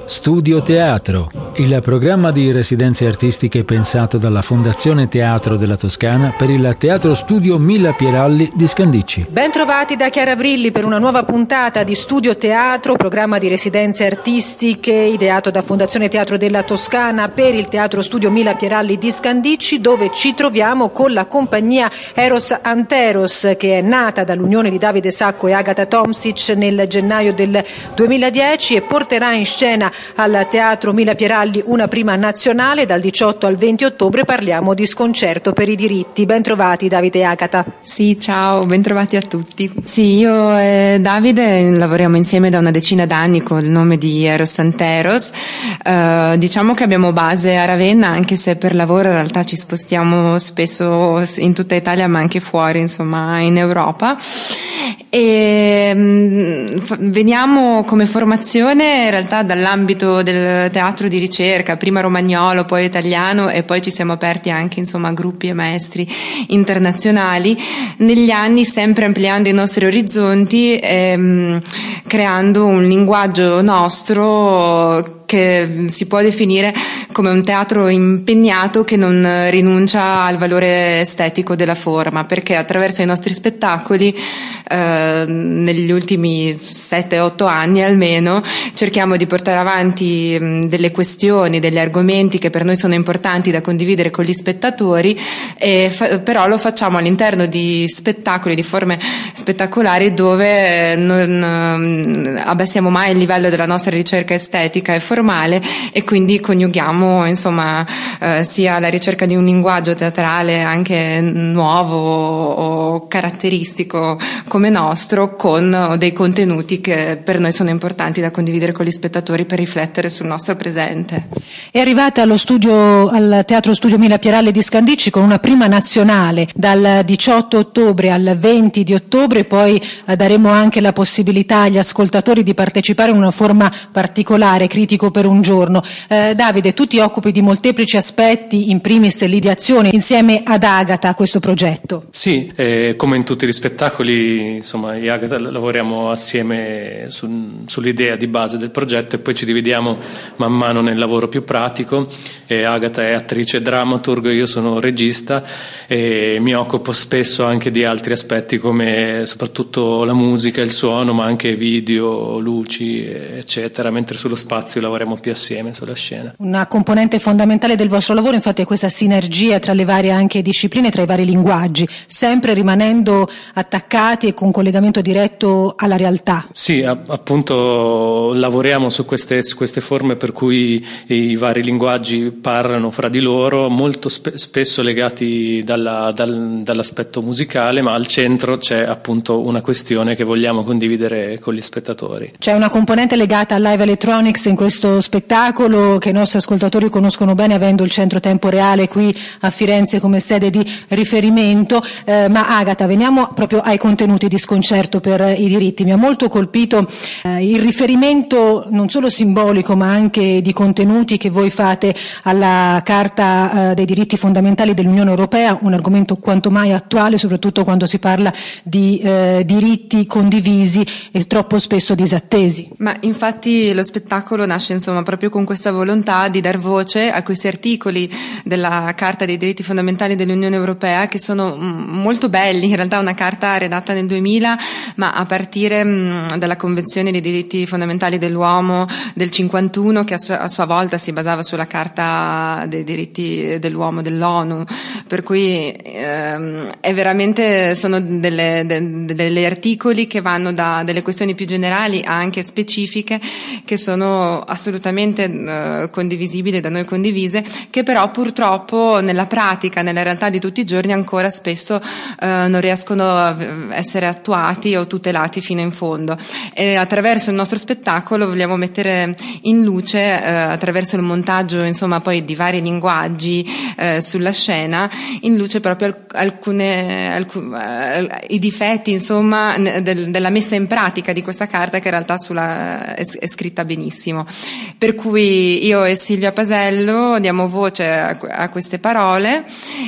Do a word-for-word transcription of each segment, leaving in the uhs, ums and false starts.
Studio Teatro, il programma di residenze artistiche pensato dalla Fondazione Teatro della Toscana per il Teatro Studio Mila Pieralli di Scandicci. Ben trovati da Chiara Brilli per una nuova puntata di Studio Teatro, programma di residenze artistiche ideato da Fondazione Teatro della Toscana per il Teatro Studio Mila Pieralli di Scandicci, dove ci troviamo con la compagnia Eros Anteros, che è nata dall'unione di Davide Sacco e Agata Tomsic nel gennaio del duemiladieci e porterà in scena al Teatro Mila Pieralli una prima nazionale. Dal diciotto al venti ottobre parliamo di Sconcerto per i diritti. Ben trovati Davide e Agata. Sì, ciao, ben trovati a tutti. Sì, io e Davide lavoriamo insieme da una decina d'anni con il nome di Eros Anteros. Uh, diciamo che abbiamo base a Ravenna, anche se per lavoro in realtà ci spostiamo spesso in tutta Italia ma anche fuori, insomma in Europa. E mh, veniamo come formazione in realtà dall'ambito del teatro di ricerca, prima romagnolo, poi italiano, e poi ci siamo aperti anche insomma a gruppi e maestri internazionali, negli anni sempre ampliando i nostri orizzonti e mh, creando un linguaggio nostro che si può definire come un teatro impegnato che non rinuncia al valore estetico della forma, perché attraverso i nostri spettacoli eh, negli ultimi sette otto anni almeno cerchiamo di portare avanti mh, delle questioni, degli argomenti che per noi sono importanti da condividere con gli spettatori, e fa- però lo facciamo all'interno di spettacoli, di forme spettacolari dove non eh, abbassiamo mai il livello della nostra ricerca estetica e formale, e quindi coniughiamo insomma eh, sia la ricerca di un linguaggio teatrale anche nuovo o caratteristico come nostro, con dei contenuti che per noi sono importanti da condividere con gli spettatori per riflettere sul nostro presente. È arrivata allo studio, al Teatro Studio Mila Pieralli di Scandicci con una prima nazionale dal diciotto ottobre al venti di ottobre, poi eh, daremo anche la possibilità agli ascoltatori di partecipare in una forma particolare, critico per un giorno. Eh, Davide, tu ti occupi di molteplici aspetti, in primis l'ideazione insieme ad Agata a questo progetto. Sì, eh, come in tutti gli spettacoli, insomma, io e Agata lavoriamo assieme su, sull'idea di base del progetto e poi ci dividiamo man mano nel lavoro più pratico. E Agata è attrice e drammaturgo, io sono regista e mi occupo spesso anche di altri aspetti come soprattutto la musica, il suono, ma anche video, luci, eccetera, mentre sullo spazio lavoriamo più assieme sulla scena. Una componente fondamentale del vostro lavoro infatti è questa sinergia tra le varie anche discipline, tra i vari linguaggi, sempre rimanendo attaccati e con collegamento diretto alla realtà. Sì, appunto lavoriamo su queste, su queste forme per cui i vari linguaggi parlano fra di loro, molto spe- spesso legati dalla, dal, dall'aspetto musicale, ma al centro c'è appunto una questione che vogliamo condividere con gli spettatori. C'è una componente legata al live electronics in questo spettacolo che i nostri ascoltatori conoscono bene, avendo il centro tempo reale qui a Firenze come sede di riferimento. Eh, ma Agata, veniamo proprio ai contenuti di Sconcerto per i diritti. Mi ha molto colpito eh, il riferimento non solo simbolico ma anche di contenuti che voi fate alla Carta eh, dei diritti fondamentali dell'Unione Europea, un argomento quanto mai attuale, soprattutto quando si parla di eh, diritti condivisi e troppo spesso disattesi. Ma infatti lo spettacolo nasce insomma proprio con questa volontà di dar voce a questi articoli della Carta dei diritti fondamentali dell'Unione Europea, che sono molto belli, in realtà una carta redatta nel duemila, ma a partire mh, dalla Convenzione dei diritti fondamentali dell'uomo del cinquantuno, che a sua, a sua volta si basava sulla Carta dei diritti dell'uomo dell'ONU, per cui ehm, è veramente sono delle, de, delle articoli che vanno da delle questioni più generali a anche specifiche, che sono assolutamente eh, condivisibili, da noi condivise, che però purtroppo nella pratica, nella realtà di tutti i giorni ancora spesso eh, non riescono a essere attuati o tutelati fino in fondo. E attraverso il nostro spettacolo vogliamo mettere in luce, eh, attraverso il montaggio insomma poi di vari linguaggi eh, sulla scena, in luce proprio alcune alcun, eh, i difetti insomma del, della messa in pratica di questa carta, che in realtà sulla, è, è scritta benissimo. Per cui io e Silvia Pasello diamo voce a, a queste parole,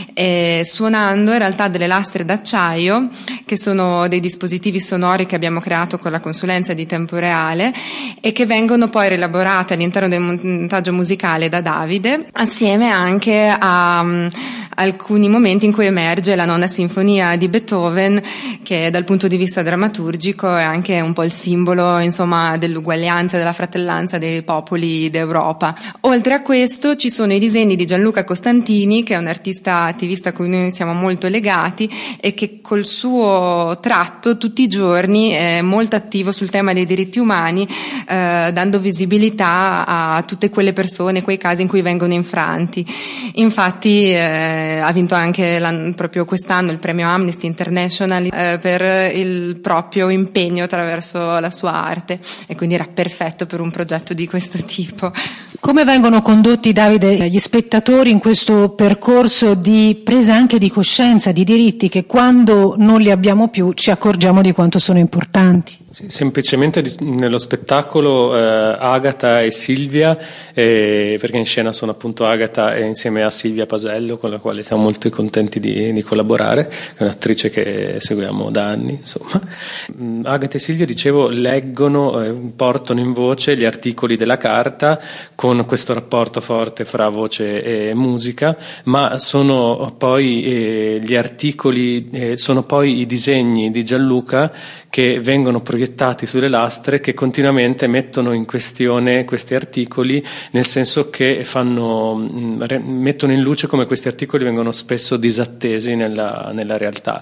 eh, suonando in realtà delle lastre d'acciaio, che sono dei dispositivi sonori che abbiamo creato con la consulenza di Tempo Reale e che vengono poi rielaborate all'interno del montaggio musicale da Davide, assieme anche a um, alcuni momenti in cui emerge la nona sinfonia di Beethoven, che dal punto di vista drammaturgico è anche un po' il simbolo, insomma, dell'uguaglianza e della fratellanza dei popoli d'Europa. Oltre a questo ci sono i disegni di Gianluca Costantini, che è un artista attivista a cui noi siamo molto legati e che col suo tratto tutti i giorni è molto attivo sul tema dei diritti umani, eh, dando visibilità a tutte quelle persone, quei casi in cui vengono infranti. Infatti eh, ha vinto anche proprio quest'anno il premio Amnesty International eh, per il proprio impegno attraverso la sua arte, e quindi era perfetto per un progetto di questo tipo. Come vengono condotti, Davide, gli spettatori in questo percorso di presa anche di coscienza di diritti che quando non li abbiamo più ci accorgiamo di quanto sono importanti? Sì, semplicemente nello spettacolo eh, Agata e Silvia, eh, perché in scena sono appunto Agata e insieme a Silvia Pasello, con la quale siamo molto contenti di, di collaborare, che è un'attrice che seguiamo da anni, insomma. Agata e Silvia, dicevo, leggono, eh, portano in voce gli articoli della carta con questo rapporto forte fra voce e musica, ma sono poi eh, gli articoli, eh, sono poi i disegni di Gianluca che vengono proiettati sulle lastre, che continuamente mettono in questione questi articoli, nel senso che fanno, mettono in luce come questi articoli vengono spesso disattesi nella, nella realtà.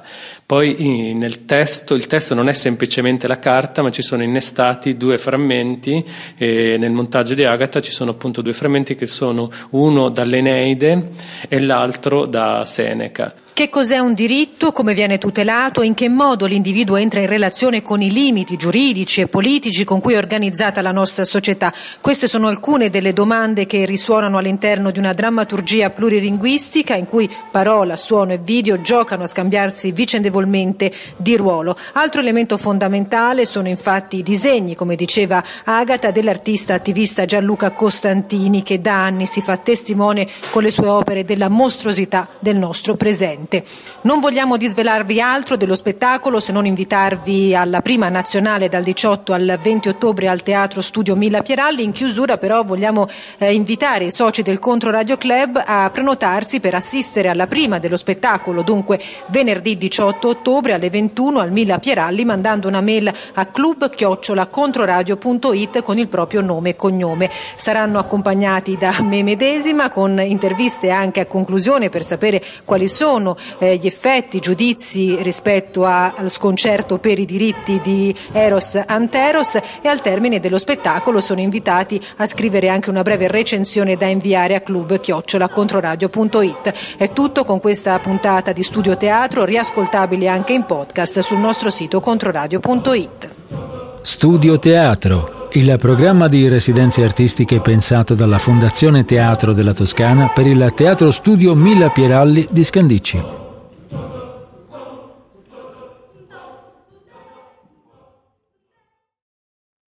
Poi nel testo, il testo non è semplicemente la carta, ma ci sono innestati due frammenti, e nel montaggio di Agata ci sono appunto due frammenti che sono uno dall'Eneide e l'altro da Seneca. Che cos'è un diritto, come viene tutelato, in che modo l'individuo entra in relazione con i limiti giuridici e politici con cui è organizzata la nostra società? Queste sono alcune delle domande che risuonano all'interno di una drammaturgia plurilinguistica in cui parola, suono e video giocano a scambiarsi vicendevolmente di ruolo. Altro elemento fondamentale sono infatti i disegni, come diceva Agata, dell'artista attivista Gianluca Costantini, che da anni si fa testimone con le sue opere della mostruosità del nostro presente. Non vogliamo disvelarvi altro dello spettacolo se non invitarvi alla prima nazionale dal diciotto al venti ottobre al Teatro Studio Milla Pieralli. In chiusura però vogliamo eh, invitare i soci del Controradio Club a prenotarsi per assistere alla prima dello spettacolo, dunque venerdì diciotto ottobre alle ventuno al Milla Pieralli, mandando una mail a club chiocciola controradio punto it con il proprio nome e cognome. Saranno accompagnati da me medesima, con interviste anche a conclusione per sapere quali sono Eh, gli effetti, i giudizi rispetto a, allo sconcerto per i diritti di Eros Anteros, e al termine dello spettacolo sono invitati a scrivere anche una breve recensione da inviare a club chiocciola controradio punto it. È tutto con questa puntata di Studio Teatro, riascoltabile anche in podcast sul nostro sito controradio punto it. Studio Teatro, il programma di residenze artistiche pensato dalla Fondazione Teatro della Toscana per il Teatro Studio Milla Pieralli di Scandicci.